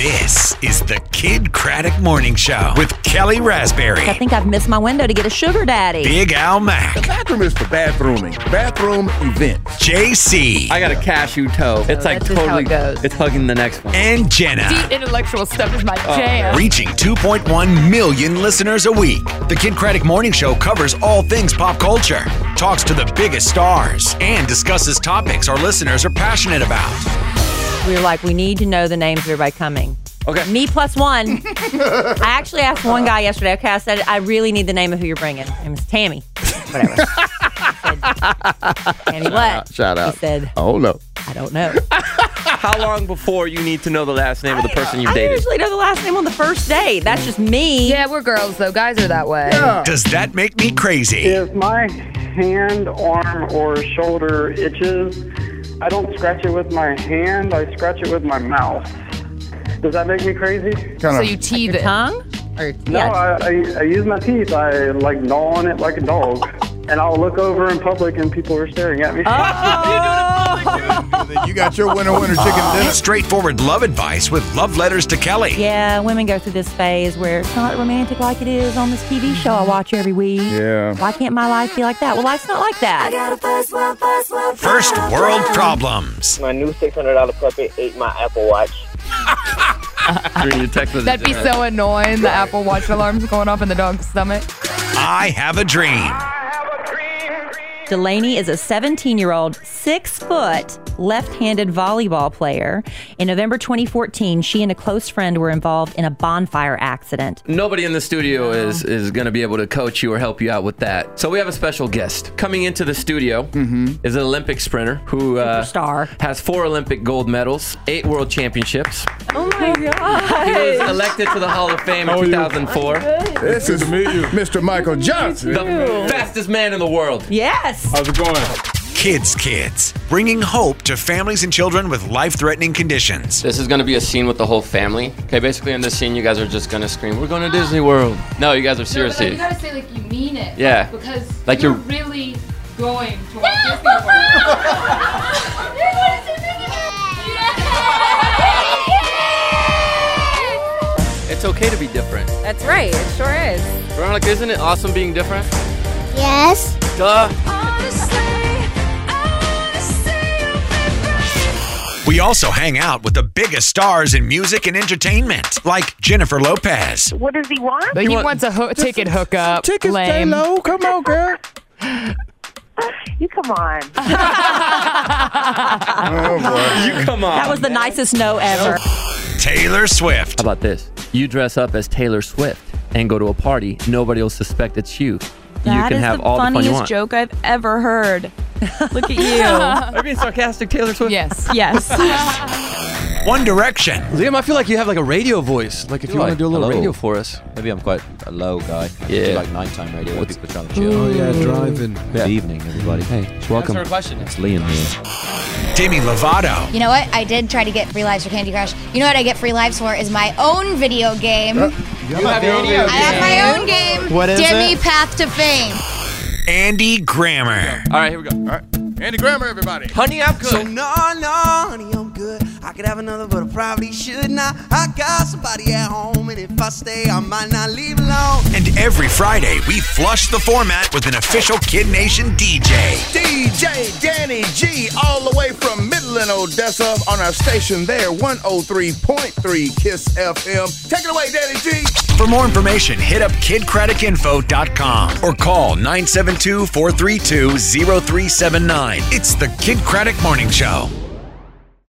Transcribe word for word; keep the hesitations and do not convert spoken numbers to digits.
This is the Kid Craddock Morning Show with Kelly Raspberry. I think I've missed my window to get a sugar daddy. Big Al Mack. The bathroom is for bathrooming. Bathroom event. J C. I got a cashew toe. It's like that's just how totally it goes. It's hugging the next one. And Jenna. Deep intellectual stuff is my jam. Reaching two point one million listeners a week. The Kid Craddock Morning Show covers all things pop culture, talks to the biggest stars, and discusses topics our listeners are passionate about. We were like, we need to know the names of everybody coming. Okay. Me plus one. I actually asked one guy yesterday, okay, I said, I really need the name of who you're bringing. Her name is Tammy. Whatever. I said, Tammy what? Shout out. He said, Oh, no. I don't know. How long before you need to know the last name of the person you've I dated? usually know the last name on the first date. That's just me. Yeah, we're girls, though. Guys are that way. Does that make me crazy? If my hand, arm, or shoulder itches, I don't scratch it with my hand, I scratch it with my mouth. Does that make me crazy? Kind So of. you teeth Your it. tongue? Or, No, yeah. I, I, I use my teeth. I like gnaw on it like a dog. And I'll look over in public and people are staring at me. You got your winner, winner chicken dinner. Straightforward love advice with love letters to Kelly. Yeah, women go through this phase where it's not romantic like it is on this T V show I watch every week. Yeah. Why can't my life be like that? Well, life's not like that. First world problems. My new six hundred dollars puppy ate my Apple Watch. Reading your text message. That'd be so annoying. The Apple Watch alarm's going off in the dog's stomach. I have a dream. Delaney is a seventeen-year-old, six-foot, left-handed volleyball player. In November twenty fourteen, she and a close friend were involved in a bonfire accident. Nobody in the studio is is going to be able to coach you or help you out with that. So we have a special guest coming into the studio. Is an Olympic sprinter who uh, Superstar. has four Olympic gold medals, eight world championships. Oh my God. He was elected to the Hall of Fame in two thousand four. This is Mister Michael Johnson. The fastest man in the world. Yes. How's it going? Kids Kids, bringing hope to families and children with life-threatening conditions. This is going to be a scene with the whole family. Okay, basically in this scene, you guys are just going to scream, "We're going to Disney World." No, you guys are seriously. You gotta say like you mean it. Yeah. Because Like you're, you're- really going to Walt Disney World. It's okay to be different. That's right. It sure is. Veronica, isn't it awesome being different? Yes. Duh. We also hang out with the biggest stars in music and entertainment, like Jennifer Lopez, What does he want? He wants a ho- ticket hookup. Tickets stay Lame. low. Come on, girl. You come on. Oh, boy. You come on. That was the nicest no ever. Taylor Swift, How about this? You dress up as Taylor Swift and go to a party. Nobody will suspect it's you. That you can is have the all the fun you funniest want. joke I've ever heard. Look at you. Are you being sarcastic, Taylor Swift? Yes. Yes. One Direction, Liam, I feel like you have like a radio voice. Like if Do you want I? to do a little Hello. radio for us. Maybe I'm quite a low guy. Yeah. I do like nighttime radio where people are trying to chill. Oh yeah, driving. Good evening, everybody. Hey, welcome. Answer a question. It's Liam here. Demi Lovato, You know what? I did try to get free lives for Candy Crush. You know what I get free lives for is my own video game. You have your own video I have my own game. What is Demi it? Path to Fame. Andy Grammer, All right, here we go. All right. Andy Grammer, everybody. Honey, I'm good. So no, no, honey, I'm good. I could have another, but I probably should not. I got somebody at home, and if I stay, I might not leave alone. and every Friday we flush the format with an official Kid Nation D J. D J Danny G, all the way from Midland, Odessa, on our station there, one oh three point three KISS F M. Take it away, Danny G. For more information, hit up kid craddock info dot com or call nine seven two, four three two, zero three seven nine. It's the Kid Craddock Morning Show.